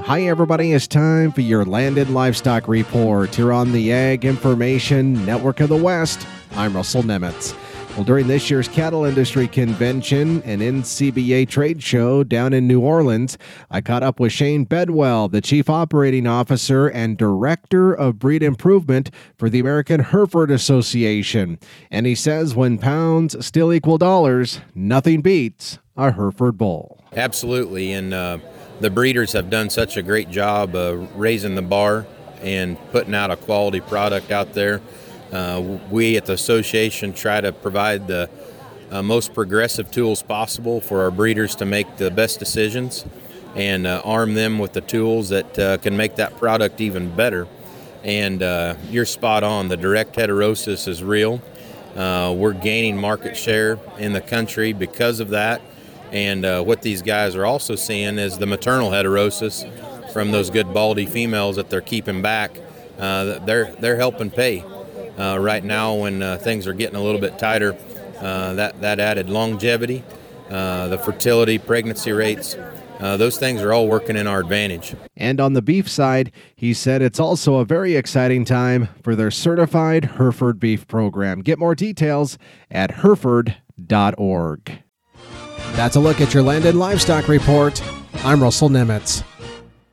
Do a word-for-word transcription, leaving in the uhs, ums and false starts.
Hi, everybody. It's time for your Landed Livestock Report here on the Ag Information Network of the West. I'm Russell Nemitz. Well, during this year's Cattle Industry Convention and N C B A trade show down in New Orleans, I caught up with Shane Bedwell, the Chief Operating Officer and Director of Breed Improvement for the American Hereford Association. And he says when pounds still equal dollars, nothing beats a Hereford bull. Absolutely, and uh, the breeders have done such a great job uh, raising the bar and putting out a quality product out there. Uh, we at the association try to provide the uh, most progressive tools possible for our breeders to make the best decisions and uh, arm them with the tools that uh, can make that product even better. And uh, you're spot on. The direct heterosis is real. Uh, we're gaining market share in the country because of that. And uh, what these guys are also seeing is the maternal heterosis from those good baldy females that they're keeping back. Uh, they're they're helping pay. Uh, right now, when uh, things are getting a little bit tighter, uh, that, that added longevity, uh, the fertility, pregnancy rates, uh, those things are all working in our advantage. And on the beef side, he said it's also a very exciting time for their certified Hereford beef program. Get more details at hereford dot org. That's a look at your Landed Livestock Report. I'm Russell Nemitz.